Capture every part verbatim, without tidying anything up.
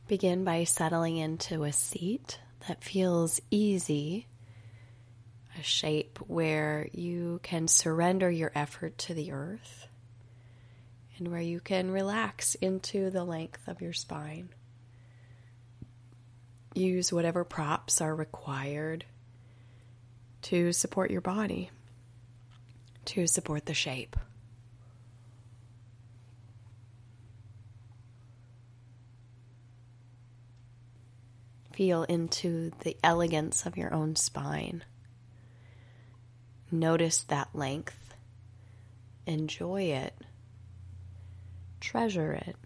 Begin by settling into a seat that feels easy, a shape where you can surrender your effort to the earth and where you can relax into the length of your spine. Use whatever props are required to support your body, to support the shape. Feel into the elegance of your own spine. Notice that length. Enjoy it. Treasure it.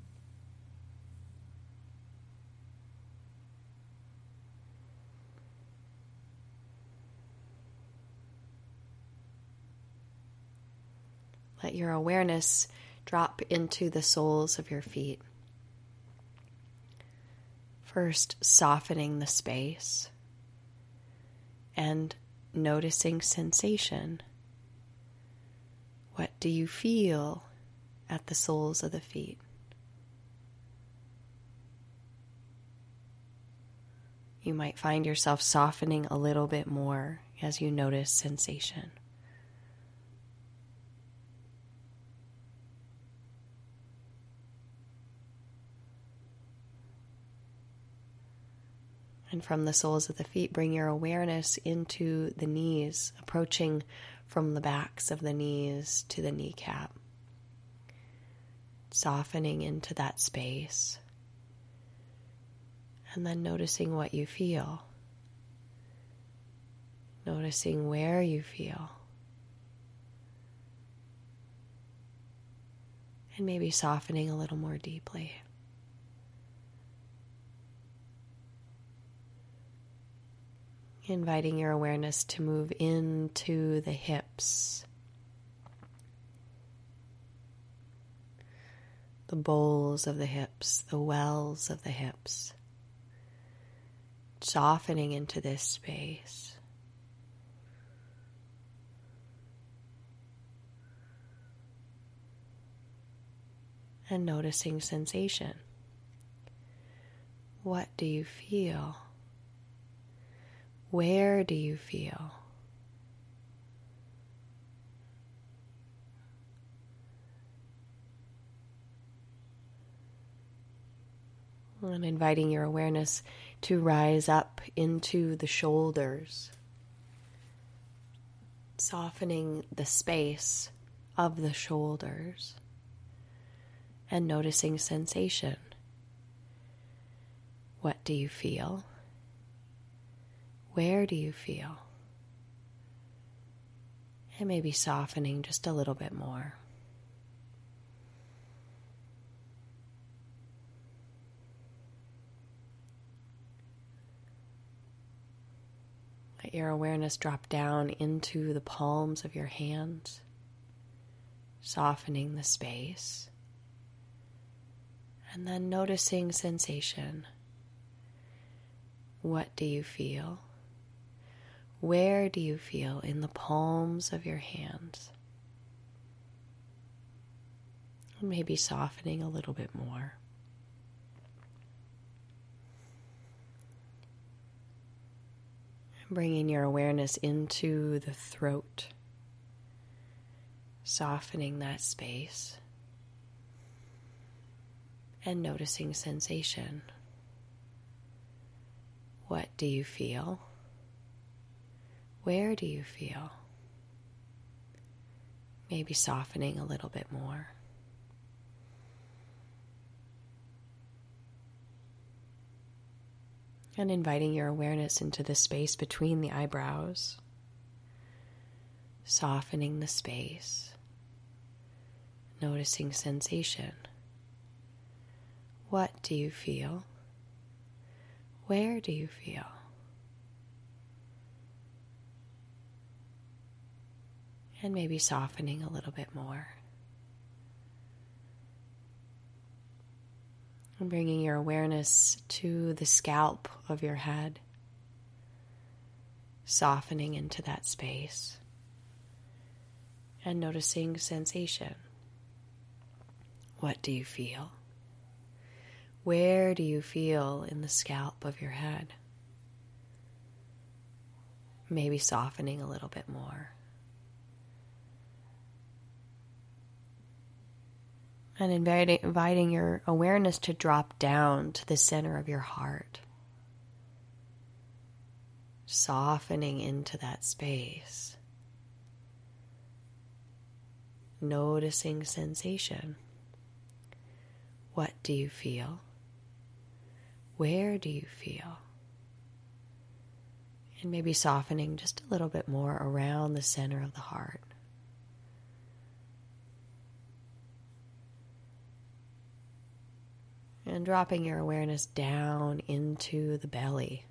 Let your awareness drop into the soles of your feet. First, softening the space and noticing sensation. What do you feel at the soles of the feet? You might find yourself softening a little bit more as you notice sensation. And from the soles of the feet, bring your awareness into the knees, approaching from the backs of the knees to the kneecap. Softening into that space. And then noticing what you feel. Noticing where you feel. And maybe softening a little more deeply. Inviting your awareness to move into the hips, the bowls of the hips, the wells of the hips, softening into this space. And noticing sensation. What do you feel? Where do you feel? And inviting your awareness to rise up into the shoulders, softening the space of the shoulders and noticing sensation. What do you feel? Where do you feel? And maybe softening just a little bit more. Let your awareness drop down into the palms of your hands, softening the space, and then noticing sensation. What do you feel? Where do you feel in the palms of your hands? Maybe softening a little bit more. Bringing your awareness into the throat, softening that space, and noticing sensation. What do you feel? Where do you feel? Maybe softening a little bit more. And inviting your awareness into the space between the eyebrows, softening the space, noticing sensation. What do you feel? Where do you feel? And maybe softening a little bit more. And bringing your awareness to the scalp of your head, softening into that space, and noticing sensation. What do you feel? Where do you feel in the scalp of your head? Maybe softening a little bit more. And inviting, inviting your awareness to drop down to the center of your heart. Softening into that space. Noticing sensation. What do you feel? Where do you feel? And maybe softening just a little bit more around the center of the heart. And dropping your awareness down into the belly.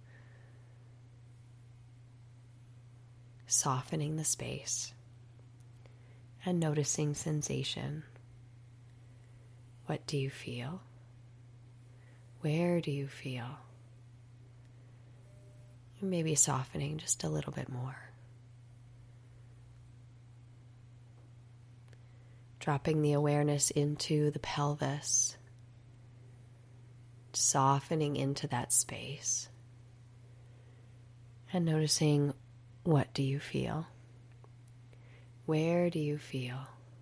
Softening the space. And noticing sensation. What do you feel? Where do you feel? And maybe softening just a little bit more. Dropping the awareness into the pelvis. Softening into that space. And noticing, what do you feel? Where do you feel?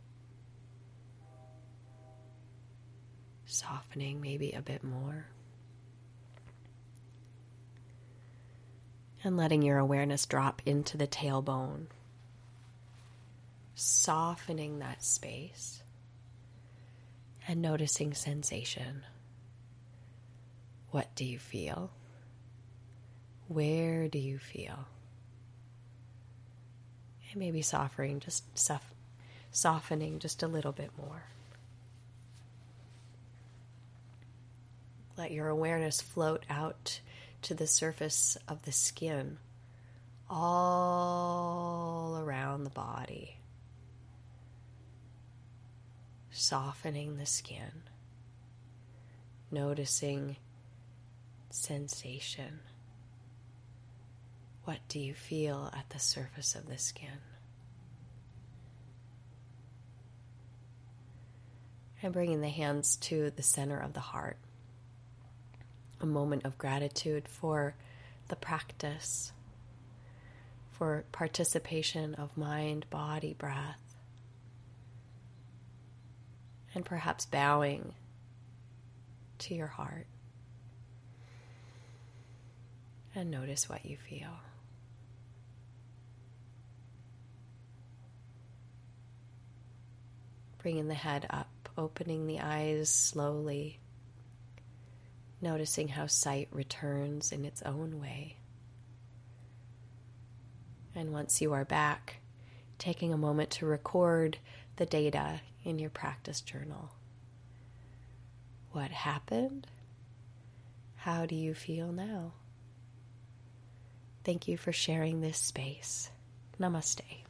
Softening maybe a bit more. And letting your awareness drop into the tailbone. Softening that space. And noticing sensation. What do you feel? Where do you feel? And maybe softening just sof- softening just a little bit more. Let your awareness float out to the surface of the skin, all around the body. Softening the skin. Noticing sensation. What do you feel at the surface of the skin? And bringing the hands to the center of the heart. A moment of gratitude for the practice, for participation of mind, body, breath, and perhaps bowing to your heart. And notice what you feel. Bringing the head up, opening the eyes slowly, noticing how sight returns in its own way. And once you are back, taking a moment to record the data in your practice journal. What happened? How do you feel now? Thank you for sharing this space. Namaste.